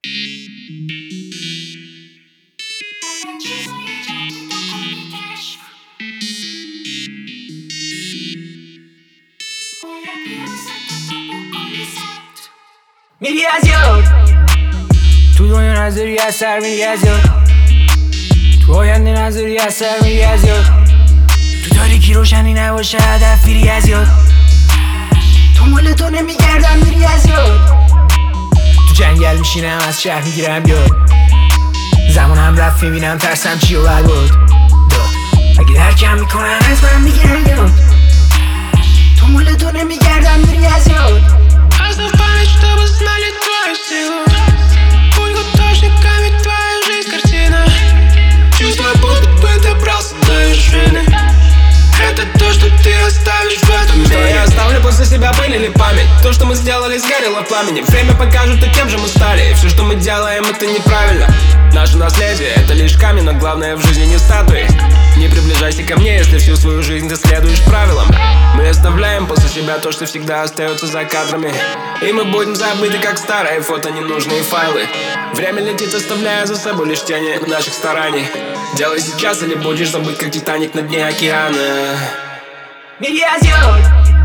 میری از یاد تو دنیا نظری از سر میری از یاد تو آینده نظری از سر میری از یاد تو تاریکی روشنی نباشه هدف میری از یاد تو مال تو نمیگردم میری از یاد تو جنگل میشینم از شهر میگیرم یاد زمانم رفت میبینم ترسم چی و برباد اگه درکم میکنم از من میگیرم یاد تو مال تو نمیگردم میری از یاد Оставь память, чтобы знали твою силу. Путь художниками твоя жизнь картина. Чувство, будто бы добрался до вершины. Это то, что ты оставишь в этом мире. Что я оставлю после себя, пыль или память? То, что мы сделали, сгорело в пламени. Время покажет, и кем же мы стали. И все, что мы делаем, это неправильно. Наше наследие, это лишь камень, но главное в жизни не статуи. Не приближайся ко мне, если всю свою жизнь ты следуешь правилам. Мы оставляем после себя то, что всегда остается за кадрами. И мы будем забыты, как старые фото, ненужные файлы. Время летит, оставляя за собой лишь тени наших стараний. Делай сейчас, или будешь забыть, как Титаник на дне океана. میری از یاد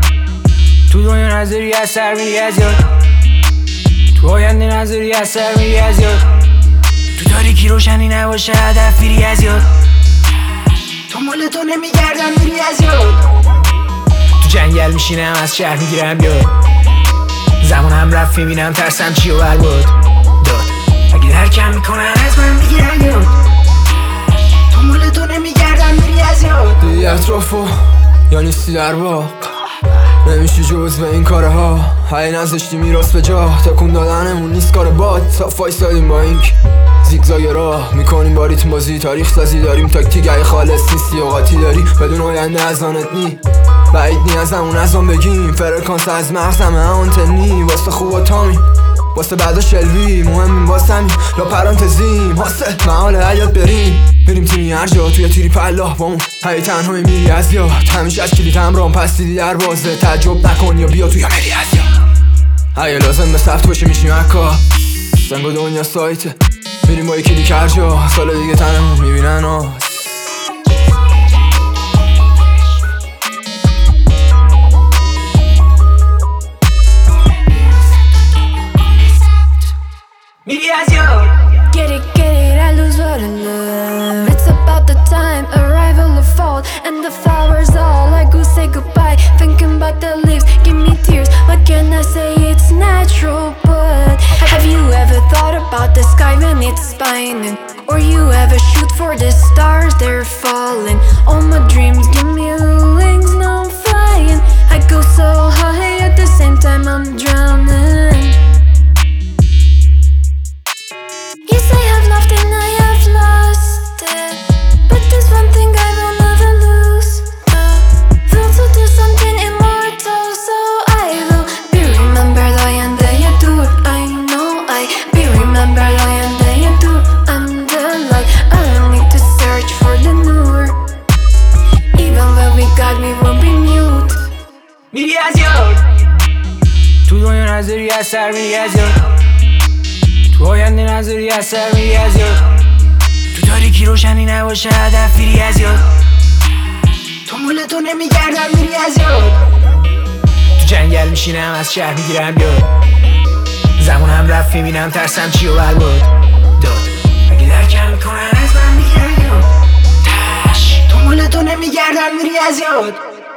تو دنیا نظری از سر میری از یاد تو آینده نظری از سر میری از یاد تو تاریکی روشنی نباشه هدف میری از یاد تو مال تو نمیگردم میری از یاد تو جنگل میشینم از شهر میگیرم یاد زمانم رفت میبینم ترسم چی و برباد اگه درکم میکنم از من میگیرم یاد تو مال تو نمیگردم میری از یاد دیگه اطرافو یا نیستی در باغ نمیشی جز به این کاره ها هی نذاشتی میراث به جا تکون دادنمون نیست کار باد صاف وایسادیم با اینک زیگزاگ راه میکنیم با ریتم بازی تاریخ سازی داریم تاکتیک اگه خالص نیستی اوقاتی داری بدون آینده از آنت نی بعید نی از همون از آن بگیم فرکانس از مغزمه آنتنی واسه خوب و تامی واسه بعدا شلوی مهمیم واسمی لا پرانتزیم حاصل محال حیات بریم بریم تیمی هر جا توی تیری پلاح بامون هی تنهایی میری از یاد همیشه از کلید همرام پس دیدی در بازه تعجب نکن یا بیا توی میری از یاد اگه لازم به ثبت باشه میشیم حکا سنگ و دنیا سایته میریم با یکی دیگه هر جا سال دیگه تنمون میبینن آس میری از یاد Get it, I lose what I love. It's about the time, arrival or fall. And the flowers all like who say goodbye. Thinking about the leaves, give me tears. What can I say? It's natural, but have you ever thought about the sky when it's spinning? Or you ever shoot for the stars, they're falling. All my dreams give me wings, now I'm flying. I go so high, at the same time I'm drowning. Yes, I have loved and I have lost it, but there's one thing I will never lose. The will to do something immortal, so I will be remembered. I and they adore. I know I be remembered. I and they adore. I'm the light. I don't need to search for the newer. Even when we got me, won't be mute. میری از یاد تو دنیا نظری از سر میری از یاد تو آینده نظری از سر میری از یاد تو تاریکی روشنی نباشه هدف میری از یاد تو مال تو نمیگردم میری از یاد تو جنگل میشینم از شهر میگیرم یاد زمانم رفت میبینم ترسم چی و برباد اگه درکم میکنم از من میگیرم یاد تو مال تو نمیگردم میری از یاد